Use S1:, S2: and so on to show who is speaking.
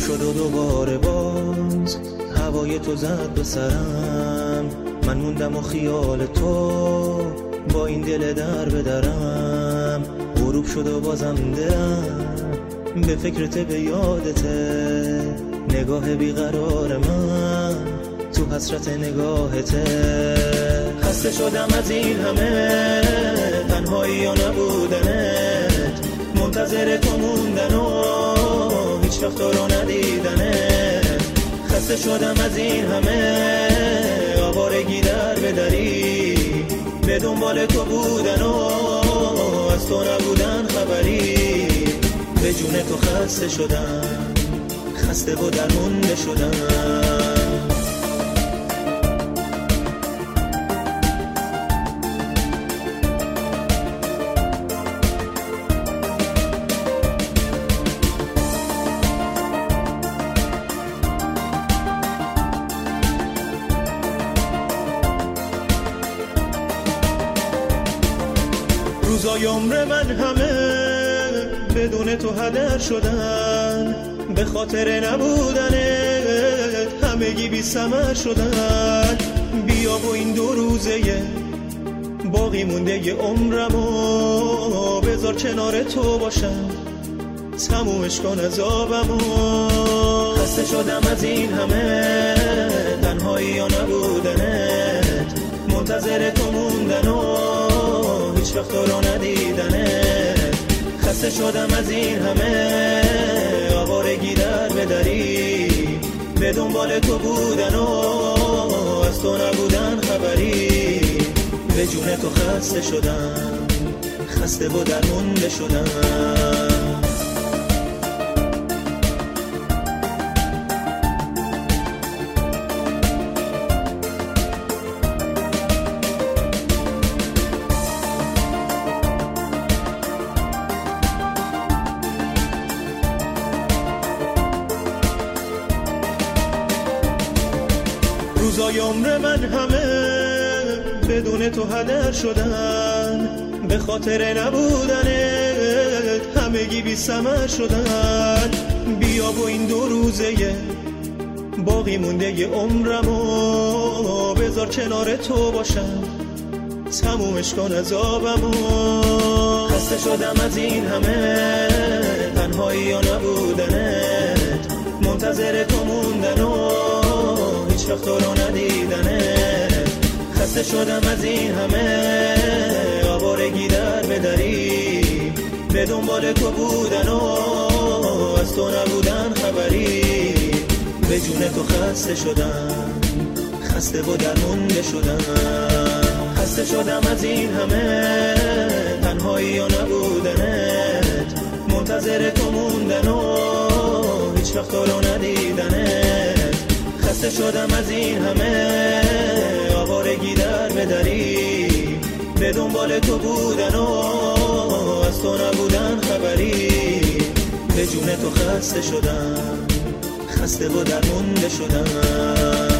S1: شد و دوباره باز هوای تو زد به سرم، من موندم و خیال تو با این دل در به درم. غروب شد و بازم دلم به فکرت به یادته، نگاه بیقرار من تو حسرت نگاهته. خسته شدم از این همه تنهایی و نبودنت، منتظر تو موندن و هیچ وقت تو رو ندیدنت. خسته شدم از این همه آوارگی در بدری، به دنبال تو بودن و از تو نبودن خبری. به جون تو خسته شدم، خسته و درمونده شدم. روزای عمر من همه بدون تو هدر شدن، به خاطر نبودنت همگی بی ثمر شدن. بیا و این 2 روزه باقی مونده ی عمرمو بذار کنار تو باشم، تمومش کن عذابمو. خسته شدم از این همه تنهایی و نبودنت، منتظر تو موندن و هیچ وقت تو رو ندیدنت. خسته شدم از این همه آوارگی در بدری، به دنبال تو بودن و از تو نبودن خبری. به جون تو خسته شدم، خسته و درمونده شدم. روزای عمر من همه بدون تو هدر شدن، به خاطر نبودنت همگی بی ثمر شدن. بیا و این 2 روزه باقی مونده ی عمرمو بذار کنار تو باشم، تمومش کن عذابمو. خسته شدم از این همه تنهایی و نبودنت، منتظر تو موندن و هیچ وقت تو رو ندیدنت. خسته شدم از این همه آوارگی در بدری، به دنبال تو بودن و از تو نبودن خبری. به جون تو خسته شدم، خسته و درمونده شدم. خسته شدم از این همه تنهایی و نبودنت، منتظر تو موندن و هیچ وقت تو رو ندیدنت. خسته شدم از این همه آوارگی در بدری، به دنبال تو بودن و از تو نبودن خبری. به جون تو خسته شدم، خسته و درمونده شدم.